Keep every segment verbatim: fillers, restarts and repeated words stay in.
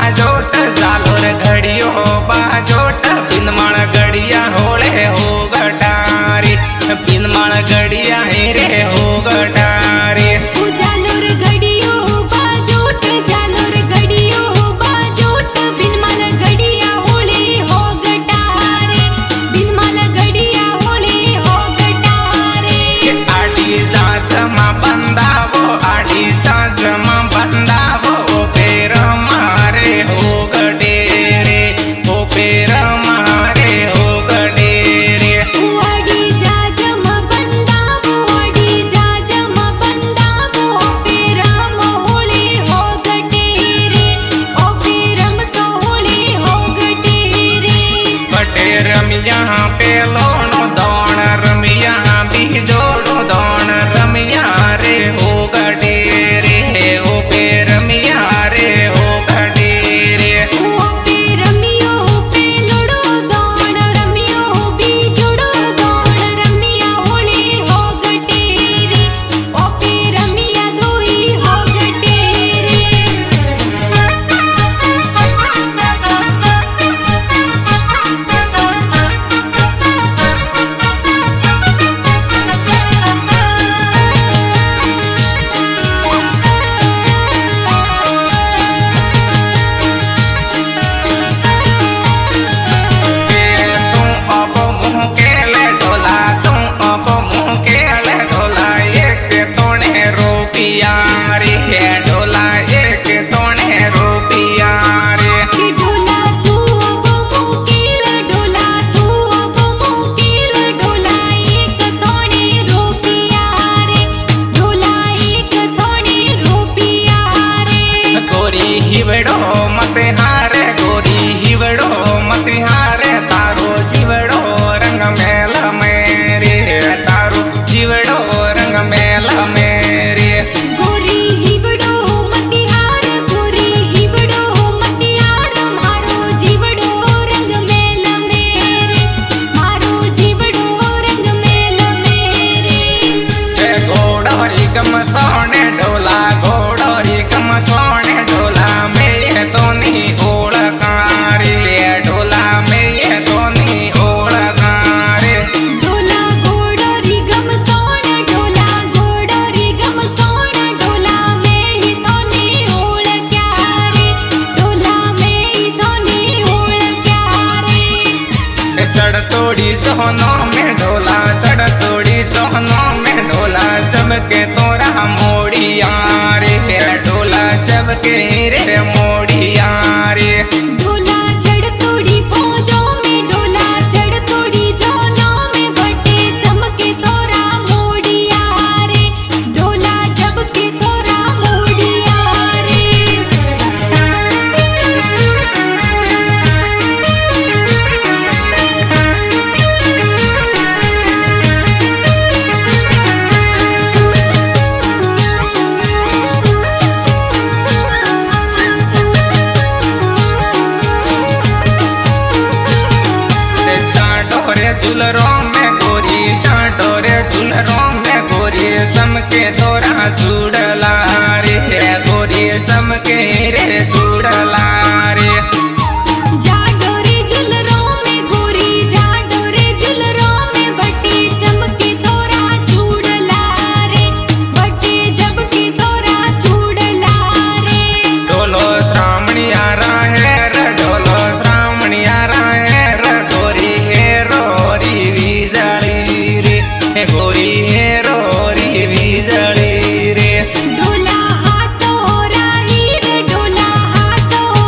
बाजोट सालो रे घड़ियो बाजोट बिनमण गड़िया होले हो गटारी बिनमण गड़िया हे रे हो गटारी जालो रे घड़ियो बाजोट जालो रे घड़ियो बाजोट बिनमण गड़िया होले हो गटारे बिनमण गड़िया होले हो गटारे आड़ी सांस मा बंदावो आड़ी सांस मा बंदावो पेर मारे हो गडेरे ओ पेर मारे हो गडेरे आड़ी जाजम बंदावो आड़ी जाजम बंदावो पेरम होले हो गटेरे ओ पेरम सोले हो गटेरे बटेर यहाँ पे लोणो दौण रमिया भी जोड़ो दौण रमिया रे हो गडेरे ओ पेर मिया रे हो गडेरे ओ पेरमियो पे लुड़ो दौण रमियो भी जुड़ो दौण रमिया होले हो गटेरे ओ पेरमिया दोई हो गटेरे तू अब मुँह के ले ढोला तू अब मुँह के ले ढोला एक तोणे रुपिया रे ढोला एक तोणे रुपिया रे कि ढोला तू अब मुकील ढोला तू अब मुकील ढोला एक तोणे रुपिया रे ढोला एक तोणे रुपिया रे गोरी हिवड़ो मत हारे गोरी हिवड़ो मत हारे तारो जीवड़ो रंग मेल मेरे तारो जीवड़ो रंग मेल मेरे गोरी हिवड़ो मतिहार गोरी हिवड़ो मतिहार मारो जीवड़ो रंग मेल मेरे मारो जीवड़ो रंग मेल मेरे ए घोड़ोरी गम सोने ढोला घोड़ोरी गम सोने ढोला में ये तो नहीं ओळखारी ढोला में ये तो नहीं ओळखारी ढोला घोड़ोरी गम सोण ढोला घोड़ोरी गम सोण ढोला में ही तोने ओळख्या रे ढोला में ही तोने ओळख्या रे चढ़ तोड़ी सोनो में ढोला चढ़ तोड़ी सोनो में ढोला चमके तोरा मोड़िया रे ढोला चमके रे मोड़िया रे ढोला चढ़ तोड़ी फौजों में ढोला चढ़ तोड़ी जोनों में बटे चमके तोरा मोड़िया रे ढोला चमके तोरा मोड़िया चाटोरे झुलरों में गोरी चाटोरे झुलरों में गोरी समके तोरा चूड़ला रे गोरी समके रे चूड़ला रे जाडोरे झुलरों में गोरी जाडोरे झुलरों में बटे चमके तोरा चूड़ला रे बटे चमके तोरा चूड़ला रे ढोलो श्रावणिया राहे रे ढोलो श्रावणिया राहे रे गोरी हे रोरी विजली रे हे गोरी हे रोरी विजली रे ढोला हाटो राही रे ढोला हाटो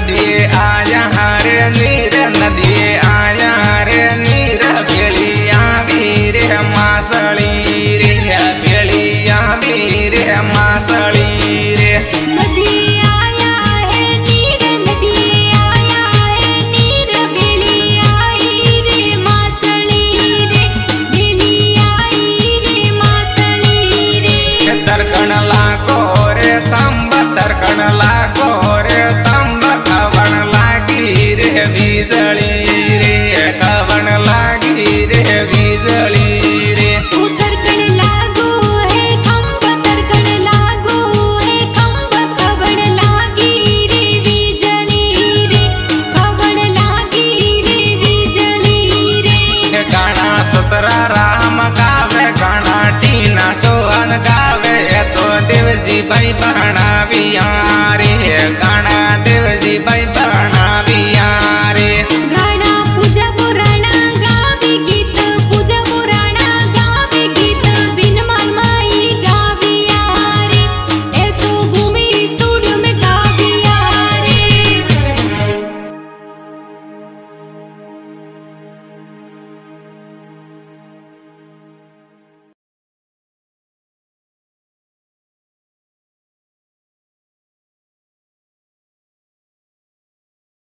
नदिए आया रे नीर नदिए आया रे नीर भेड़िया वीर मासली रे भेड़िया वीर मासली रे नदी आया है नीर नदी आया है नीर बेली आई रे मासली रे बेली आई रे मासली रे तर्कण लागो रे तंब तर्कण लागो रे तंब कवण लागी रे बीजली रे कवण लागी रे बीजली रे उतरकण लागो है खंब तरकण लागो है खंब खवण लागी रे बीजली रे खवण लागी रे बीजली रे गाना सतरा राम गावे गाना टीना चौहान गावे तो देवजी भाई